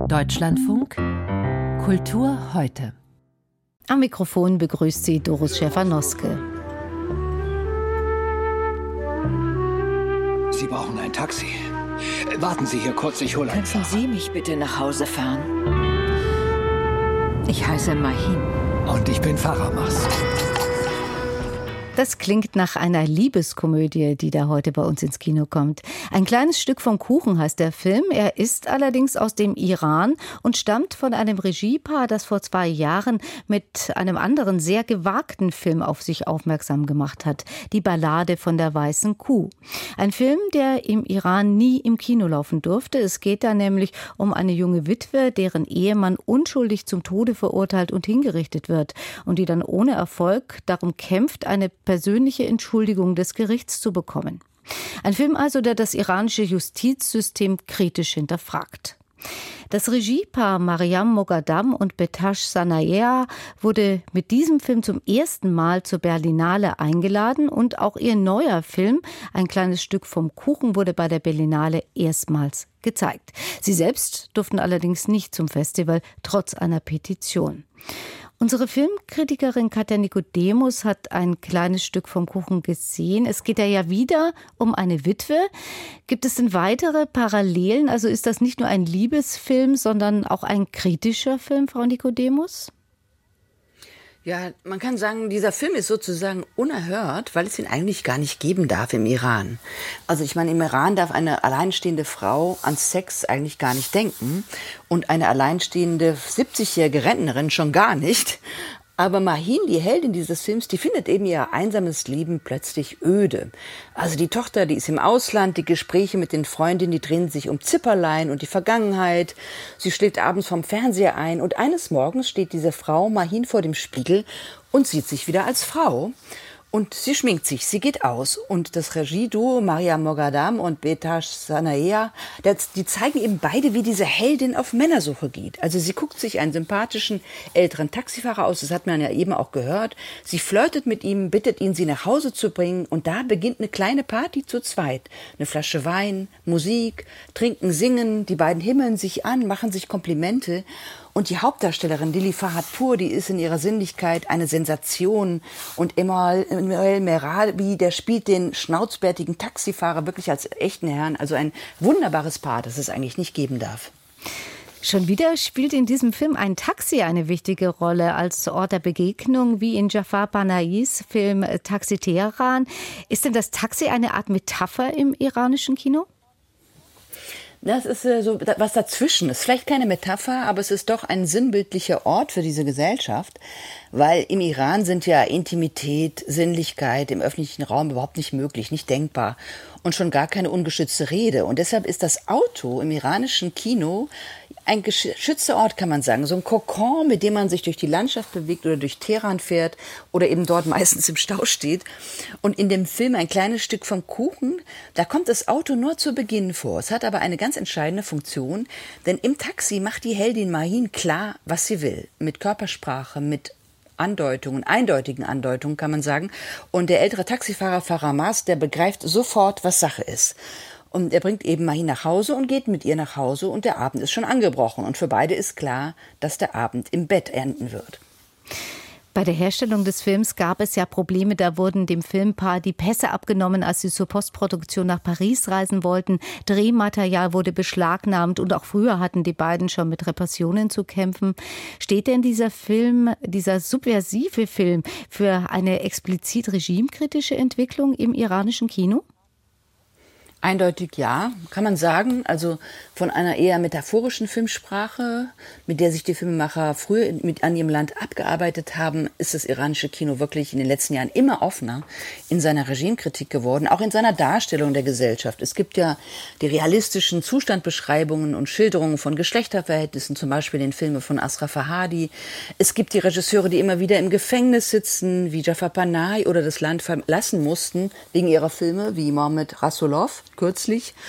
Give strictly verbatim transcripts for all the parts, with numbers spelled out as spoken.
Deutschlandfunk Kultur heute. Am Mikrofon begrüßt sie Doris Schäfer-Noske. Sie brauchen ein Taxi. Warten Sie hier kurz, ich hole ein Könnten Sie mich bitte nach Hause fahren? Ich heiße Mahin. Und ich bin Faramas. Das klingt nach einer Liebeskomödie, die da heute bei uns ins Kino kommt. Ein kleines Stück vom Kuchen heißt der Film. Er ist allerdings aus dem Iran und stammt von einem Regiepaar, das vor zwei Jahren mit einem anderen sehr gewagten Film auf sich aufmerksam gemacht hat. Die Ballade von der weißen Kuh. Ein Film, der im Iran nie im Kino laufen durfte. Es geht da nämlich um eine junge Witwe, deren Ehemann unschuldig zum Tode verurteilt und hingerichtet wird und die dann ohne Erfolg darum kämpft, eine persönliche Entschuldigung des Gerichts zu bekommen. Ein Film also, der das iranische Justizsystem kritisch hinterfragt. Das Regiepaar Maryam Moghadam und Behtash Sanayea wurde mit diesem Film zum ersten Mal zur Berlinale eingeladen und auch ihr neuer Film, ein kleines Stück vom Kuchen, wurde bei der Berlinale erstmals gezeigt. Sie selbst durften allerdings nicht zum Festival, trotz einer Petition. Unsere Filmkritikerin Katja Nikodemus hat ein kleines Stück vom Kuchen gesehen. Es geht ja wieder um eine Witwe. Gibt es denn weitere Parallelen? Also ist das nicht nur ein Liebesfilm, sondern auch ein kritischer Film, Frau Nikodemus? Ja, man kann sagen, dieser Film ist sozusagen unerhört, weil es ihn eigentlich gar nicht geben darf im Iran. Also ich meine, im Iran darf eine alleinstehende Frau an Sex eigentlich gar nicht denken und eine alleinstehende siebzigjährige Rentnerin schon gar nicht. Aber Mahin, die Heldin dieses Films, die findet eben ihr einsames Leben plötzlich öde. Also die Tochter, die ist im Ausland, die Gespräche mit den Freundinnen, die drehen sich um Zipperlein und die Vergangenheit. Sie schläft abends vom Fernseher ein und eines Morgens steht diese Frau Mahin vor dem Spiegel und sieht sich wieder als Frau. Und sie schminkt sich, sie geht aus. Und das Regieduo Maryam Moghadam und Behtash Sanayea, die zeigen eben beide, wie diese Heldin auf Männersuche geht. Also sie guckt sich einen sympathischen älteren Taxifahrer aus, das hat man ja eben auch gehört. Sie flirtet mit ihm, bittet ihn, sie nach Hause zu bringen. Und da beginnt eine kleine Party zu zweit. Eine Flasche Wein, Musik, trinken, singen. Die beiden himmeln sich an, machen sich Komplimente. Und die Hauptdarstellerin Lili Farhadpour, die ist in ihrer Sinnlichkeit eine Sensation. Und Emmanuel Merabi, der spielt den schnauzbärtigen Taxifahrer wirklich als echten Herrn. Also ein wunderbares Paar, das es eigentlich nicht geben darf. Schon wieder spielt in diesem Film ein Taxi eine wichtige Rolle als Ort der Begegnung, wie in Jafar Panayis Film Taxi Teheran. Ist denn das Taxi eine Art Metapher im iranischen Kino? Das ist äh, so was dazwischen. Es ist vielleicht keine Metapher, aber es ist doch ein sinnbildlicher Ort für diese Gesellschaft, weil im Iran sind ja Intimität, Sinnlichkeit im öffentlichen Raum überhaupt nicht möglich, nicht denkbar und schon gar keine ungeschützte Rede. Und deshalb ist das Auto im iranischen Kino ein geschützter Ort, kann man sagen. So ein Kokon, mit dem man sich durch die Landschaft bewegt oder durch Teheran fährt oder eben dort meistens im Stau steht. Und in dem Film Ein kleines Stück vom Kuchen, da kommt das Auto nur zu Beginn vor. Es hat aber eine ganz entscheidende Funktion, denn im Taxi macht die Heldin Mahin klar, was sie will. Mit Körpersprache, mit Andeutungen, eindeutigen Andeutungen kann man sagen. Und der ältere Taxifahrer Faramas, der begreift sofort, was Sache ist. Und er bringt eben Mahin nach Hause und geht mit ihr nach Hause und der Abend ist schon angebrochen. Und für beide ist klar, dass der Abend im Bett enden wird. Bei der Herstellung des Films gab es ja Probleme. Da wurden dem Filmpaar die Pässe abgenommen, als sie zur Postproduktion nach Paris reisen wollten. Drehmaterial wurde beschlagnahmt und auch früher hatten die beiden schon mit Repressionen zu kämpfen. Steht denn dieser Film, dieser subversive Film, für eine explizit regimekritische Entwicklung im iranischen Kino? Eindeutig ja, kann man sagen. Also von einer eher metaphorischen Filmsprache, mit der sich die Filmemacher früher mit an ihrem Land abgearbeitet haben, ist das iranische Kino wirklich in den letzten Jahren immer offener in seiner Regimekritik geworden, auch in seiner Darstellung der Gesellschaft. Es gibt ja die realistischen Zustandbeschreibungen und Schilderungen von Geschlechterverhältnissen, zum Beispiel in den Filmen von Asra Farhadi. Es gibt die Regisseure, die immer wieder im Gefängnis sitzen, wie Jafar Panahi, oder das Land verlassen mussten wegen ihrer Filme, wie Mohammad Rasulov kürzlich.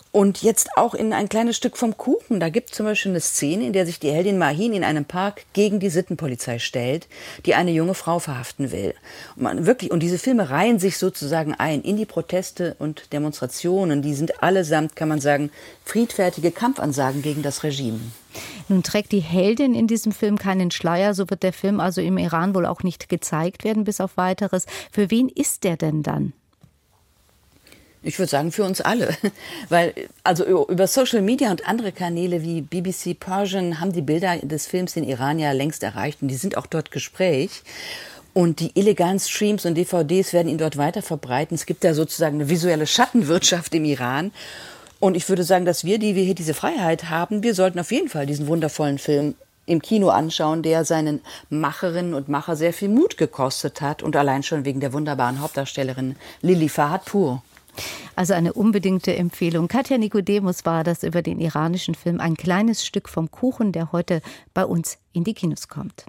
Und jetzt auch in ein kleines Stück vom Kuchen. Da gibt es zum Beispiel eine Szene, in der sich die Heldin Mahin in einem Park gegen die Sittenpolizei stellt, die eine junge Frau verhaften will. Und, man wirklich, und diese Filme reihen sich sozusagen ein in die Proteste und Demonstrationen. Die sind allesamt, kann man sagen, friedfertige Kampfansagen gegen das Regime. Nun trägt die Heldin in diesem Film keinen Schleier, so wird der Film also im Iran wohl auch nicht gezeigt werden, bis auf Weiteres. Für wen ist der denn dann? Ich würde sagen, für uns alle. Weil, also über Social Media und andere Kanäle wie B B C Persian haben die Bilder des Films den Iran ja längst erreicht und die sind auch dort Gespräch. Und die illegalen Streams und D V Ds werden ihn dort weiter verbreiten. Es gibt da sozusagen eine visuelle Schattenwirtschaft im Iran. Und ich würde sagen, dass wir, die wir hier diese Freiheit haben, wir sollten auf jeden Fall diesen wundervollen Film im Kino anschauen, der seinen Macherinnen und Macher sehr viel Mut gekostet hat. Und allein schon wegen der wunderbaren Hauptdarstellerin Lili Fahadpour. Also eine unbedingte Empfehlung. Katja Nikodemus war das über den iranischen Film Ein kleines Stück vom Kuchen, der heute bei uns in die Kinos kommt.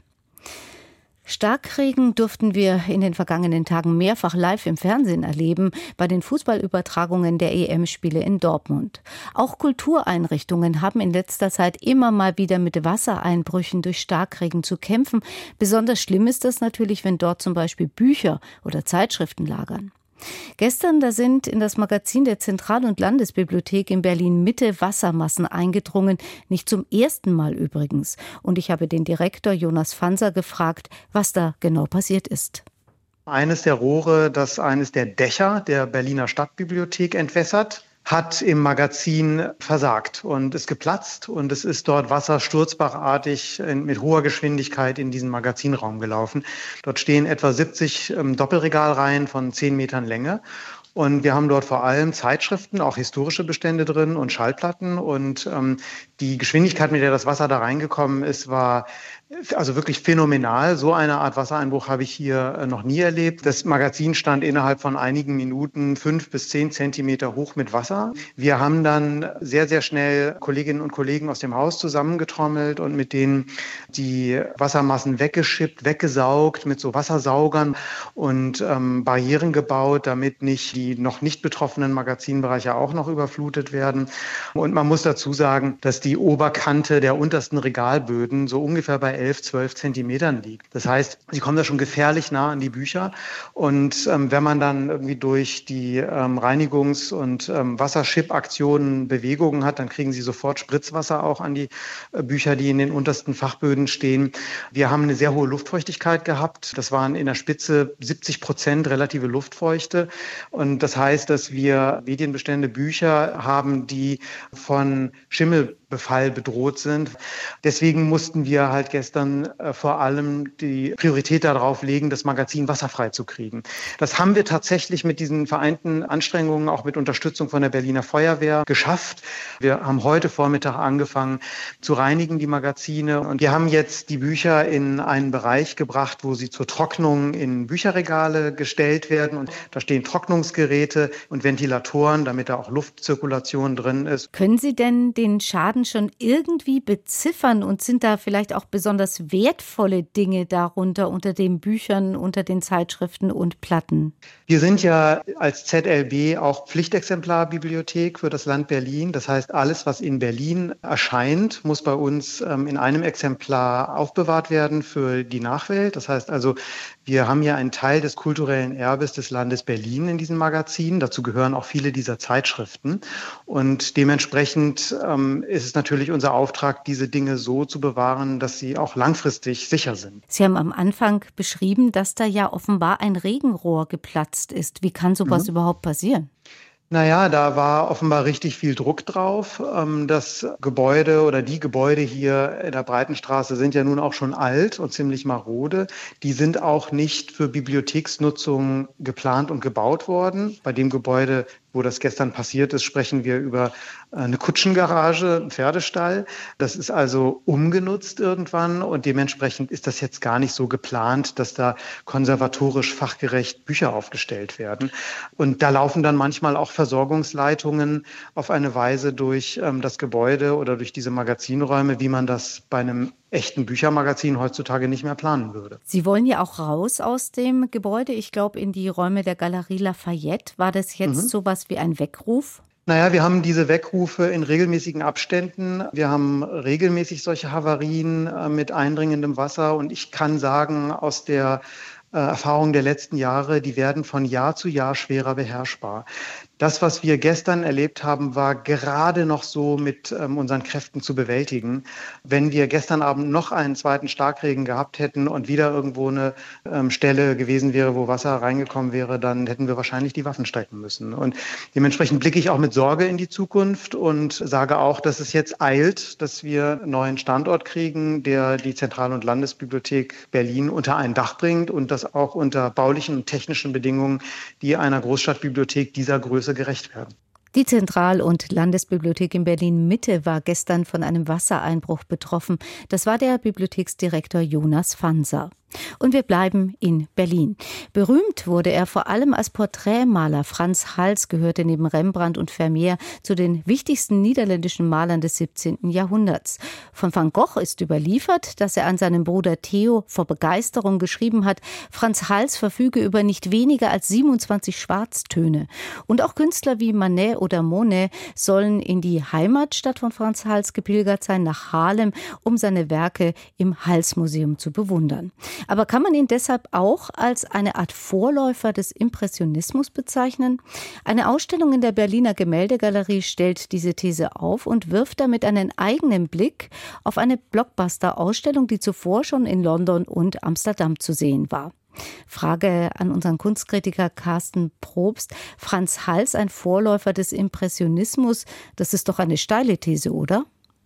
Starkregen durften wir in den vergangenen Tagen mehrfach live im Fernsehen erleben, bei den Fußballübertragungen der E M-Spiele in Dortmund. Auch Kultureinrichtungen haben in letzter Zeit immer mal wieder mit Wassereinbrüchen durch Starkregen zu kämpfen. Besonders schlimm ist das natürlich, wenn dort zum Beispiel Bücher oder Zeitschriften lagern. Gestern, da sind in das Magazin der Zentral- und Landesbibliothek in Berlin-Mitte Wassermassen eingedrungen, nicht zum ersten Mal übrigens. Und ich habe den Direktor Jonas Fanser gefragt, was da genau passiert ist. Eines der Rohre, das eines der Dächer der Berliner Stadtbibliothek entwässert, hat im Magazin versagt und ist geplatzt und es ist dort Wasser sturzbachartig mit hoher Geschwindigkeit in diesen Magazinraum gelaufen. Dort stehen etwa siebzig ähm, Doppelregalreihen von zehn Metern Länge. Und wir haben dort vor allem Zeitschriften, auch historische Bestände drin und Schallplatten. Und ähm, die Geschwindigkeit, mit der das Wasser da reingekommen ist, war also wirklich phänomenal. So eine Art Wassereinbruch habe ich hier noch nie erlebt. Das Magazin stand innerhalb von einigen Minuten fünf bis zehn Zentimeter hoch mit Wasser. Wir haben dann sehr, sehr schnell Kolleginnen und Kollegen aus dem Haus zusammengetrommelt und mit denen die Wassermassen weggeschippt, weggesaugt mit so Wassersaugern und ähm, Barrieren gebaut, damit nicht die noch nicht betroffenen Magazinbereiche auch noch überflutet werden. Und man muss dazu sagen, dass die Oberkante der untersten Regalböden so ungefähr bei elf, zwölf Zentimetern liegt. Das heißt, sie kommen da schon gefährlich nah an die Bücher. Und ähm, wenn man dann irgendwie durch die ähm, Reinigungs- und ähm, Wasserschip-Aktionen Bewegungen hat, dann kriegen sie sofort Spritzwasser auch an die äh, Bücher, die in den untersten Fachböden stehen. Wir haben eine sehr hohe Luftfeuchtigkeit gehabt. Das waren in der Spitze siebzig Prozent relative Luftfeuchte. Und das heißt, dass wir Medienbestände, Bücher haben, die von Schimmelbefall bedroht sind. Deswegen mussten wir halt gestern äh, vor allem die Priorität darauf legen, das Magazin wasserfrei zu kriegen. Das haben wir tatsächlich mit diesen vereinten Anstrengungen, auch mit Unterstützung von der Berliner Feuerwehr, geschafft. Wir haben heute Vormittag angefangen zu reinigen, die Magazine. Und wir haben jetzt die Bücher in einen Bereich gebracht, wo sie zur Trocknung in Bücherregale gestellt werden. Und da stehen Trocknungsgeräte und Ventilatoren, damit da auch Luftzirkulation drin ist. Können Sie denn den Schaden schon irgendwie beziffern und sind da vielleicht auch besonders wertvolle Dinge darunter unter den Büchern, unter den Zeitschriften und Platten? Wir sind ja als Z L B auch Pflichtexemplarbibliothek für das Land Berlin. Das heißt, alles, was in Berlin erscheint, muss bei uns ähm, in einem Exemplar aufbewahrt werden für die Nachwelt. Das heißt also, wir haben ja einen Teil des kulturellen Erbes des Landes Berlin in diesem Magazin. Dazu gehören auch viele dieser Zeitschriften. Und dementsprechend ähm, ist es natürlich unser Auftrag, diese Dinge so zu bewahren, dass sie auch langfristig sicher sind. Sie haben am Anfang beschrieben, dass da ja offenbar ein Regenrohr geplatzt ist. Wie kann sowas mhm. überhaupt passieren? Naja, da war offenbar richtig viel Druck drauf. Das Gebäude oder die Gebäude hier in der Breitenstraße sind ja nun auch schon alt und ziemlich marode. Die sind auch nicht für Bibliotheksnutzung geplant und gebaut worden. Bei dem Gebäude, wo das gestern passiert ist, sprechen wir über eine Kutschengarage, einen Pferdestall. Das ist also umgenutzt irgendwann und dementsprechend ist das jetzt gar nicht so geplant, dass da konservatorisch fachgerecht Bücher aufgestellt werden. Und da laufen dann manchmal auch Versorgungsleitungen auf eine Weise durch ähm, das Gebäude oder durch diese Magazinräume, wie man das bei einem echten Büchermagazin heutzutage nicht mehr planen würde. Sie wollen ja auch raus aus dem Gebäude, ich glaube in die Räume der Galerie Lafayette. War das jetzt mhm. sowas wie ein Weckruf? Naja, wir haben diese Weckrufe in regelmäßigen Abständen. Wir haben regelmäßig solche Havarien äh, mit eindringendem Wasser. Und ich kann sagen, aus der äh, Erfahrung der letzten Jahre, die werden von Jahr zu Jahr schwerer beherrschbar. Das, was wir gestern erlebt haben, war gerade noch so mit ähm, unseren Kräften zu bewältigen. Wenn wir gestern Abend noch einen zweiten Starkregen gehabt hätten und wieder irgendwo eine ähm, Stelle gewesen wäre, wo Wasser reingekommen wäre, dann hätten wir wahrscheinlich die Waffen strecken müssen. Und dementsprechend blicke ich auch mit Sorge in die Zukunft und sage auch, dass es jetzt eilt, dass wir einen neuen Standort kriegen, der die Zentral- und Landesbibliothek Berlin unter ein Dach bringt und das auch unter baulichen und technischen Bedingungen, die einer Großstadtbibliothek dieser Größe gerecht werden. Die Zentral- und Landesbibliothek in Berlin-Mitte war gestern von einem Wassereinbruch betroffen. Das war der Bibliotheksdirektor Jonas Fanser. Und wir bleiben in Berlin. Berühmt wurde er vor allem als Porträtmaler. Frans Hals gehörte neben Rembrandt und Vermeer zu den wichtigsten niederländischen Malern des siebzehnten Jahrhunderts. Von Van Gogh ist überliefert, dass er an seinen Bruder Theo vor Begeisterung geschrieben hat, Frans Hals verfüge über nicht weniger als siebenundzwanzig Schwarztöne. Und auch Künstler wie Manet oder Monet sollen in die Heimatstadt von Frans Hals gepilgert sein, nach Haarlem, um seine Werke im Hals-Museum zu bewundern. Aber kann man ihn deshalb auch als eine Art Vorläufer des Impressionismus bezeichnen? Eine Ausstellung in der Berliner Gemäldegalerie stellt diese These auf und wirft damit einen eigenen Blick auf eine Blockbuster-Ausstellung, die zuvor schon in London und Amsterdam zu sehen war. Frage an unseren Kunstkritiker Carsten Probst. Frans Hals, ein Vorläufer des Impressionismus, das ist doch eine steile These, oder?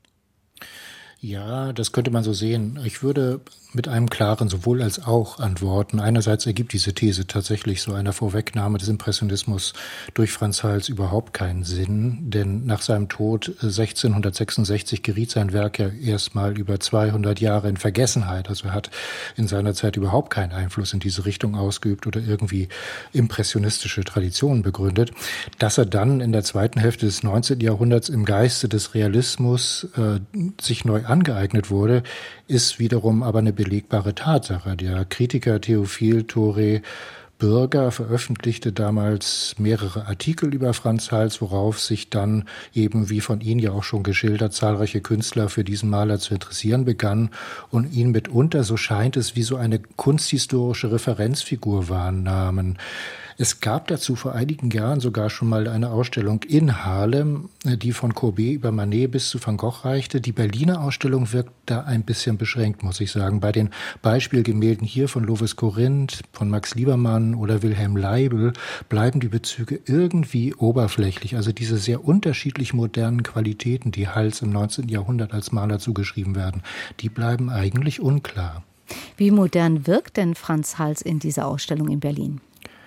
Ja, das könnte man so sehen. Ich würde mit einem klaren sowohl als auch antworten. Einerseits ergibt diese These tatsächlich so einer Vorwegnahme des Impressionismus durch Frans Hals überhaupt keinen Sinn, denn nach seinem Tod sechzehnhundertsechsundsechzig geriet sein Werk ja erstmal über zweihundert Jahre in Vergessenheit. Also er hat in seiner Zeit überhaupt keinen Einfluss in diese Richtung ausgeübt oder irgendwie impressionistische Traditionen begründet. Dass er dann in der zweiten Hälfte des neunzehnten Jahrhunderts im Geiste des Realismus äh, sich neu angeeignet wurde, ist wiederum aber eine belegbare Tatsache. Der Kritiker Théophile Touré Bürger veröffentlichte damals mehrere Artikel über Frans Hals, worauf sich dann eben, wie von Ihnen ja auch schon geschildert, zahlreiche Künstler für diesen Maler zu interessieren begannen und ihn mitunter, so scheint es, wie so eine kunsthistorische Referenzfigur wahrnahmen. Es gab dazu vor einigen Jahren sogar schon mal eine Ausstellung in Haarlem, die von Courbet über Manet bis zu Van Gogh reichte. Die Berliner Ausstellung wirkt da ein bisschen beschränkt, muss ich sagen. Bei den Beispielgemälden hier von Lovis Corinth, von Max Liebermann oder Wilhelm Leibl bleiben die Bezüge irgendwie oberflächlich. Also diese sehr unterschiedlich modernen Qualitäten, die Hals im neunzehnten Jahrhundert als Maler zugeschrieben werden, die bleiben eigentlich unklar. Wie modern wirkt denn Frans Hals in dieser Ausstellung in Berlin?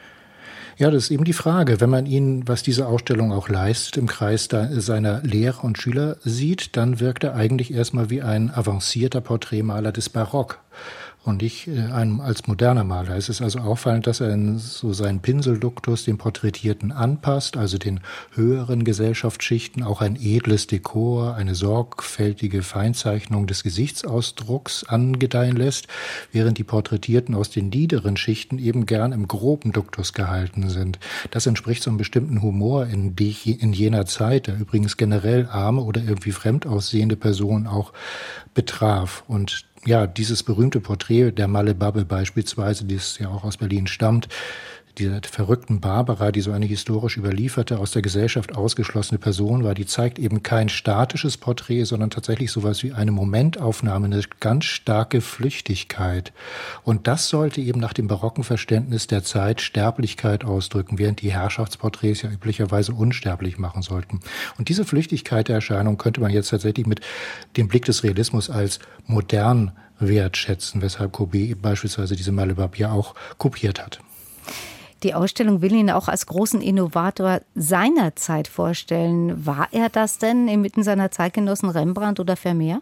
Ja, das ist eben die Frage. Wenn man ihn, was diese Ausstellung auch leistet, im Kreis seiner Lehrer und Schüler sieht, dann wirkt er eigentlich erstmal wie ein avancierter Porträtmaler des Barock und nicht ein, als moderner Maler. Es ist also auffallend, dass er in so seinen Pinselduktus den Porträtierten anpasst, also den höheren Gesellschaftsschichten auch ein edles Dekor, eine sorgfältige Feinzeichnung des Gesichtsausdrucks angedeihen lässt, während die Porträtierten aus den niederen Schichten eben gern im groben Duktus gehalten sind. Das entspricht so einem bestimmten Humor in, die, in jener Zeit, der übrigens generell arme oder irgendwie fremd aussehende Personen auch betraf. Und ja, dieses berühmte Porträt der Malle-Babbe beispielsweise, das ja auch aus Berlin stammt, dieser verrückten Barbara, die so eine historisch überlieferte, aus der Gesellschaft ausgeschlossene Person war, die zeigt eben kein statisches Porträt, sondern tatsächlich sowas wie eine Momentaufnahme, eine ganz starke Flüchtigkeit. Und das sollte eben nach dem barocken Verständnis der Zeit Sterblichkeit ausdrücken, während die Herrschaftsporträts ja üblicherweise unsterblich machen sollten. Und diese Flüchtigkeit der Erscheinung könnte man jetzt tatsächlich mit dem Blick des Realismus als modern wertschätzen, weshalb Courbet beispielsweise diese Malle-Babbe ja auch kopiert hat. Die Ausstellung will ihn auch als großen Innovator seiner Zeit vorstellen. War er das denn inmitten seiner Zeitgenossen Rembrandt oder Vermeer?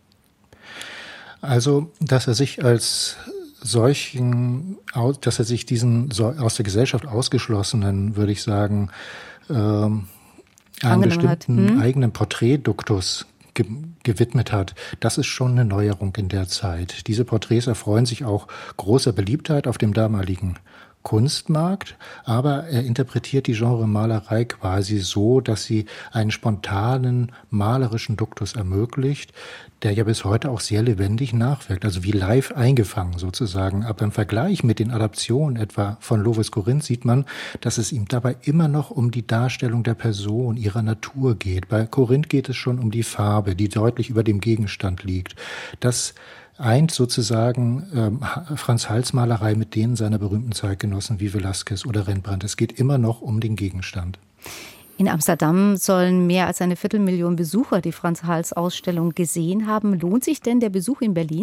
Also, dass er sich als solchen, dass er sich diesen aus der Gesellschaft ausgeschlossenen, würde ich sagen, ähm, einen bestimmten hm? eigenen Porträtduktus ge- gewidmet hat, das ist schon eine Neuerung in der Zeit. Diese Porträts erfreuen sich auch großer Beliebtheit auf dem damaligen Kunstmarkt, aber er interpretiert die Genremalerei quasi so, dass sie einen spontanen malerischen Duktus ermöglicht, der ja bis heute auch sehr lebendig nachwirkt, also wie live eingefangen sozusagen. Aber im Vergleich mit den Adaptionen etwa von Lovis Corinth sieht man, dass es ihm dabei immer noch um die Darstellung der Person, ihrer Natur geht. Bei Corinth geht es schon um die Farbe, die deutlich über dem Gegenstand liegt. Das eint sozusagen ähm, Frans Hals Malerei mit denen seiner berühmten Zeitgenossen wie Velázquez oder Rembrandt. Es geht immer noch um den Gegenstand. In Amsterdam sollen mehr als eine Viertelmillion Besucher die Frans Hals Ausstellung gesehen haben. Lohnt sich denn der Besuch in Berlin?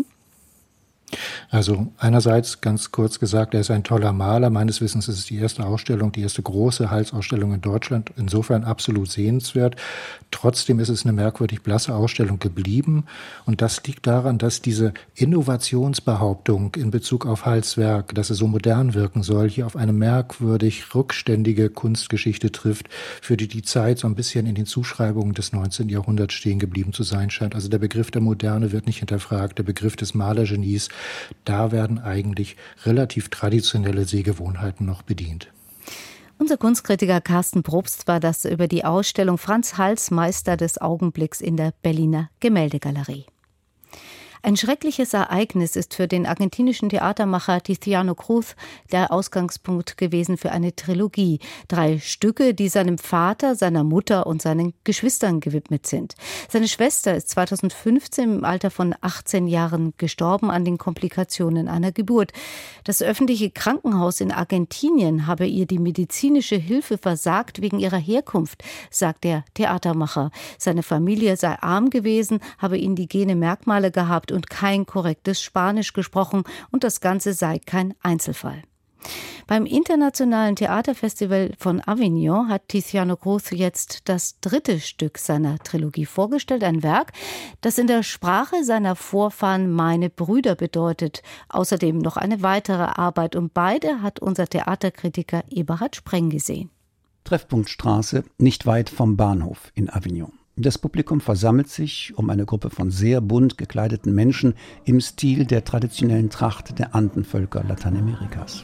Also einerseits, ganz kurz gesagt, er ist ein toller Maler. Meines Wissens ist es die erste Ausstellung, die erste große Hals-Ausstellung in Deutschland. Insofern absolut sehenswert. Trotzdem ist es eine merkwürdig blasse Ausstellung geblieben. Und das liegt daran, dass diese Innovationsbehauptung in Bezug auf Hals' Werk, dass es so modern wirken soll, hier auf eine merkwürdig rückständige Kunstgeschichte trifft, für die die Zeit so ein bisschen in den Zuschreibungen des neunzehnten Jahrhunderts stehen geblieben zu sein scheint. Also der Begriff der Moderne wird nicht hinterfragt, der Begriff des Malergenies, da werden eigentlich relativ traditionelle Sehgewohnheiten noch bedient. Unser Kunstkritiker Carsten Probst war das über die Ausstellung Frans Hals, Meister des Augenblicks in der Berliner Gemäldegalerie. Ein schreckliches Ereignis ist für den argentinischen Theatermacher Tiziano Cruz der Ausgangspunkt gewesen für eine Trilogie. Drei Stücke, die seinem Vater, seiner Mutter und seinen Geschwistern gewidmet sind. Seine Schwester ist zweitausendfünfzehn im Alter von achtzehn Jahren gestorben an den Komplikationen einer Geburt. Das öffentliche Krankenhaus in Argentinien habe ihr die medizinische Hilfe versagt wegen ihrer Herkunft, sagt der Theatermacher. Seine Familie sei arm gewesen, habe indigene Merkmale gehabt und kein korrektes Spanisch gesprochen und das Ganze sei kein Einzelfall. Beim Internationalen Theaterfestival von Avignon hat Tiziano Cruz jetzt das dritte Stück seiner Trilogie vorgestellt, ein Werk, das in der Sprache seiner Vorfahren meine Brüder bedeutet. Außerdem noch eine weitere Arbeit und beide hat unser Theaterkritiker Eberhard Spreng gesehen. Treffpunktstraße, nicht weit vom Bahnhof in Avignon. Das Publikum versammelt sich um eine Gruppe von sehr bunt gekleideten Menschen im Stil der traditionellen Tracht der Andenvölker Lateinamerikas.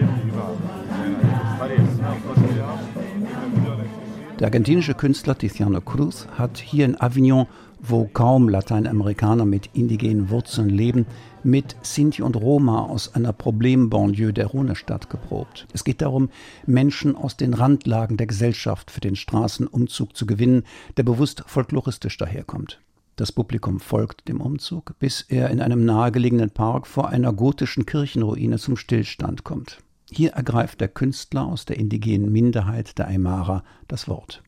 Der argentinische Künstler Tiziano Cruz hat hier in Avignon, wo kaum Lateinamerikaner mit indigenen Wurzeln leben, mit Sinti und Roma aus einer Problembanlieue der Rhonestadt geprobt. Es geht darum, Menschen aus den Randlagen der Gesellschaft für den Straßenumzug zu gewinnen, der bewusst folkloristisch daherkommt. Das Publikum folgt dem Umzug, bis er in einem nahegelegenen Park vor einer gotischen Kirchenruine zum Stillstand kommt. Hier ergreift der Künstler aus der indigenen Minderheit der Aymara das Wort.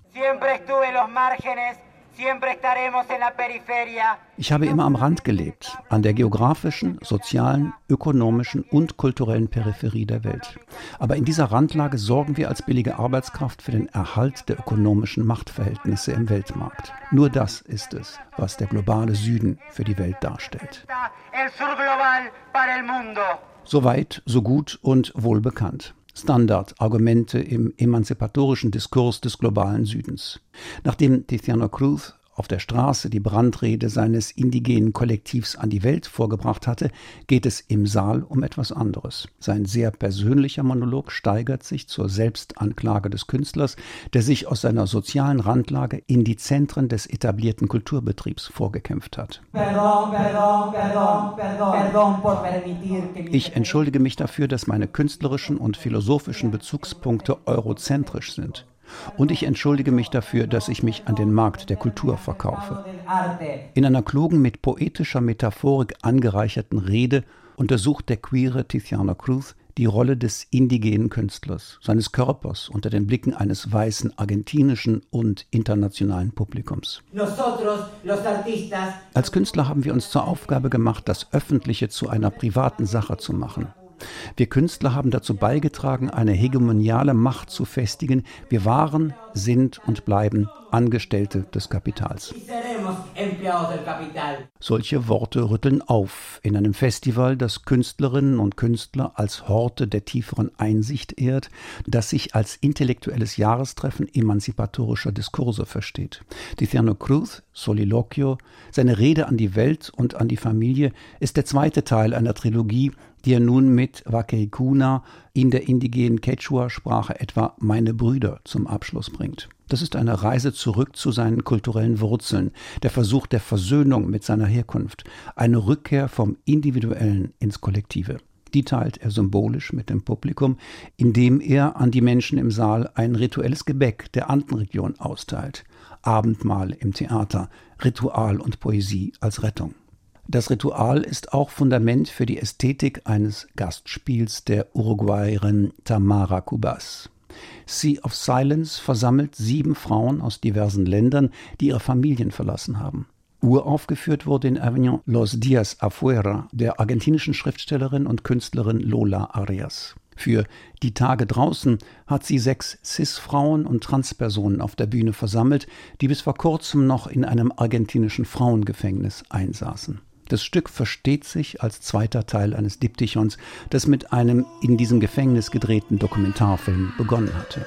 Ich habe immer am Rand gelebt, an der geografischen, sozialen, ökonomischen und kulturellen Peripherie der Welt. Aber in dieser Randlage sorgen wir als billige Arbeitskraft für den Erhalt der ökonomischen Machtverhältnisse im Weltmarkt. Nur das ist es, was der globale Süden für die Welt darstellt. Soweit, so gut und wohlbekannt. Standardargumente im emanzipatorischen Diskurs des globalen Südens. Nachdem Tiziano Cruz auf der Straße die Brandrede seines indigenen Kollektivs an die Welt vorgebracht hatte, geht es im Saal um etwas anderes. Sein sehr persönlicher Monolog steigert sich zur Selbstanklage des Künstlers, der sich aus seiner sozialen Randlage in die Zentren des etablierten Kulturbetriebs vorgekämpft hat. Ich entschuldige mich dafür, dass meine künstlerischen und philosophischen Bezugspunkte eurozentrisch sind. Und ich entschuldige mich dafür, dass ich mich an den Markt der Kultur verkaufe. In einer klugen, mit poetischer Metaphorik angereicherten Rede untersucht der queere Tiziano Cruz die Rolle des indigenen Künstlers, seines Körpers unter den Blicken eines weißen argentinischen und internationalen Publikums. Als Künstler haben wir uns zur Aufgabe gemacht, das Öffentliche zu einer privaten Sache zu machen. Wir Künstler haben dazu beigetragen, eine hegemoniale Macht zu festigen. Wir waren, sind und bleiben Angestellte des Kapitals. Solche Worte rütteln auf in einem Festival, das Künstlerinnen und Künstler als Horte der tieferen Einsicht ehrt, das sich als intellektuelles Jahrestreffen emanzipatorischer Diskurse versteht. Tiziano Cruz Soliloquio, seine Rede an die Welt und an die Familie, ist der zweite Teil einer Trilogie, die er nun mit Wakeikuna, in der indigenen Quechua-Sprache etwa Meine Brüder, zum Abschluss bringt. Das ist eine Reise zurück zu seinen kulturellen Wurzeln, der Versuch der Versöhnung mit seiner Herkunft, eine Rückkehr vom Individuellen ins Kollektive. Die teilt er symbolisch mit dem Publikum, indem er an die Menschen im Saal ein rituelles Gebäck der Andenregion austeilt. Abendmahl im Theater, Ritual und Poesie als Rettung. Das Ritual ist auch Fundament für die Ästhetik eines Gastspiels der Uruguayerin Tamara Cubas. Sea of Silence versammelt sieben Frauen aus diversen Ländern, die ihre Familien verlassen haben. Uraufgeführt wurde in Avignon Los Días Afuera der argentinischen Schriftstellerin und Künstlerin Lola Arias. Für Die Tage draußen hat sie sechs Cis-Frauen und Transpersonen auf der Bühne versammelt, die bis vor kurzem noch in einem argentinischen Frauengefängnis einsaßen. Das Stück versteht sich als zweiter Teil eines Diptychons, das mit einem in diesem Gefängnis gedrehten Dokumentarfilm begonnen hatte.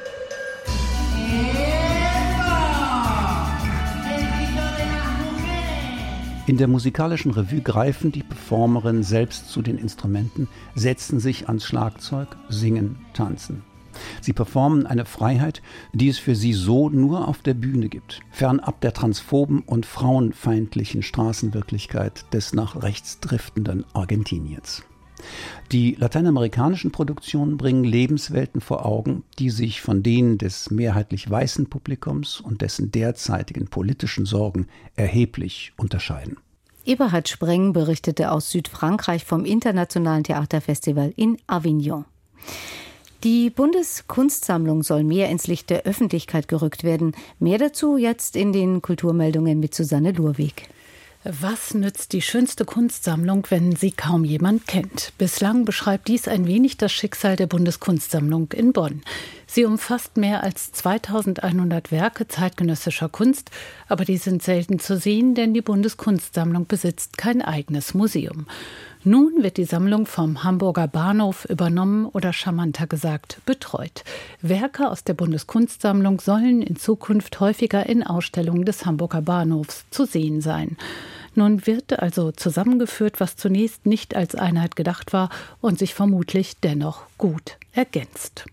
In der musikalischen Revue greifen die Performerinnen selbst zu den Instrumenten, setzen sich ans Schlagzeug, singen, tanzen. Sie performen eine Freiheit, die es für sie so nur auf der Bühne gibt, fernab der transphoben und frauenfeindlichen Straßenwirklichkeit des nach rechts driftenden Argentiniens. Die lateinamerikanischen Produktionen bringen Lebenswelten vor Augen, die sich von denen des mehrheitlich weißen Publikums und dessen derzeitigen politischen Sorgen erheblich unterscheiden. Eberhard Spreng berichtete aus Südfrankreich vom Internationalen Theaterfestival in Avignon. Die Bundeskunstsammlung soll mehr ins Licht der Öffentlichkeit gerückt werden. Mehr dazu jetzt in den Kulturmeldungen mit Susanne Lurwig. Was nützt die schönste Kunstsammlung, wenn sie kaum jemand kennt? Bislang beschreibt dies ein wenig das Schicksal der Bundeskunstsammlung in Bonn. Sie umfasst mehr als zweitausendeinhundert Werke zeitgenössischer Kunst, aber die sind selten zu sehen, denn die Bundeskunstsammlung besitzt kein eigenes Museum. Nun wird die Sammlung vom Hamburger Bahnhof übernommen oder charmanter gesagt betreut. Werke aus der Bundeskunstsammlung sollen in Zukunft häufiger in Ausstellungen des Hamburger Bahnhofs zu sehen sein. Nun wird also zusammengeführt, was zunächst nicht als Einheit gedacht war und sich vermutlich dennoch gut ergänzt.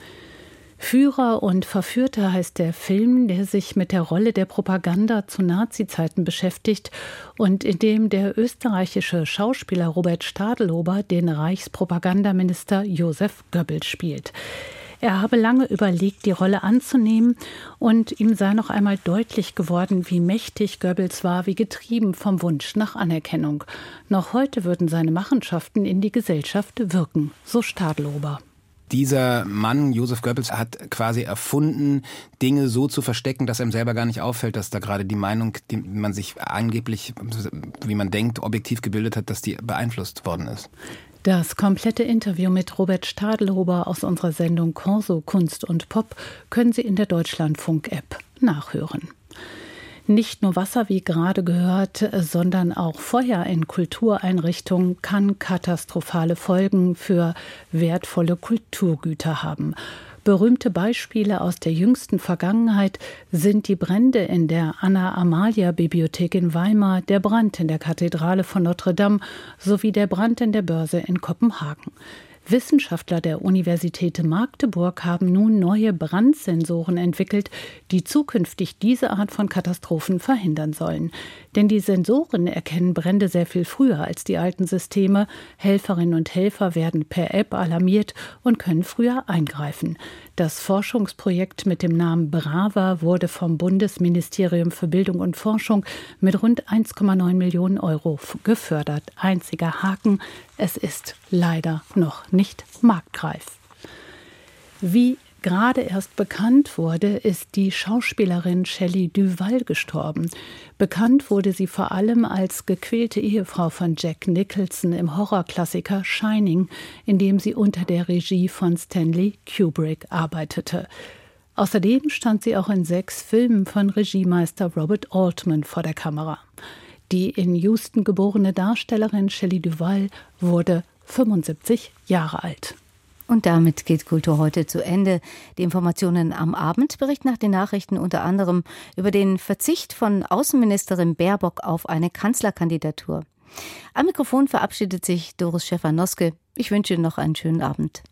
Führer und Verführter heißt der Film, der sich mit der Rolle der Propaganda zu Nazi-Zeiten beschäftigt und in dem der österreichische Schauspieler Robert Stadelhuber den Reichspropagandaminister Josef Goebbels spielt. Er habe lange überlegt, die Rolle anzunehmen, und ihm sei noch einmal deutlich geworden, wie mächtig Goebbels war, wie getrieben vom Wunsch nach Anerkennung. Noch heute würden seine Machenschaften in die Gesellschaft wirken, so Stadelhuber. Dieser Mann, Josef Goebbels, hat quasi erfunden, Dinge so zu verstecken, dass einem selber gar nicht auffällt, dass da gerade die Meinung, die man sich angeblich, wie man denkt, objektiv gebildet hat, dass die beeinflusst worden ist. Das komplette Interview mit Robert Stadelhuber aus unserer Sendung Corso Kunst und Pop können Sie in der Deutschlandfunk-App nachhören. Nicht nur Wasser, wie gerade gehört, sondern auch Feuer in Kultureinrichtungen kann katastrophale Folgen für wertvolle Kulturgüter haben. Berühmte Beispiele aus der jüngsten Vergangenheit sind die Brände in der Anna-Amalia-Bibliothek in Weimar, der Brand in der Kathedrale von Notre Dame sowie der Brand in der Börse in Kopenhagen. Wissenschaftler der Universität Magdeburg haben nun neue Brandsensoren entwickelt, die zukünftig diese Art von Katastrophen verhindern sollen. Denn die Sensoren erkennen Brände sehr viel früher als die alten Systeme. Helferinnen und Helfer werden per App alarmiert und können früher eingreifen. Das Forschungsprojekt mit dem Namen BRAVA wurde vom Bundesministerium für Bildung und Forschung mit rund eins Komma neun Millionen Euro gefördert. Einziger Haken: es ist leider noch nicht marktreif. Wie gerade erst bekannt wurde, ist die Schauspielerin Shelley Duvall gestorben. Bekannt wurde sie vor allem als gequälte Ehefrau von Jack Nicholson im Horrorklassiker Shining, in dem sie unter der Regie von Stanley Kubrick arbeitete. Außerdem stand sie auch in sechs Filmen von Regiemeister Robert Altman vor der Kamera. Die in Houston geborene Darstellerin Shelley Duvall wurde fünfundsiebzig Jahre alt. Und damit geht Kultur heute zu Ende. Die Informationen am Abend berichten nach den Nachrichten unter anderem über den Verzicht von Außenministerin Baerbock auf eine Kanzlerkandidatur. Am Mikrofon verabschiedet sich Doris Schäfer-Noske. Ich wünsche Ihnen noch einen schönen Abend.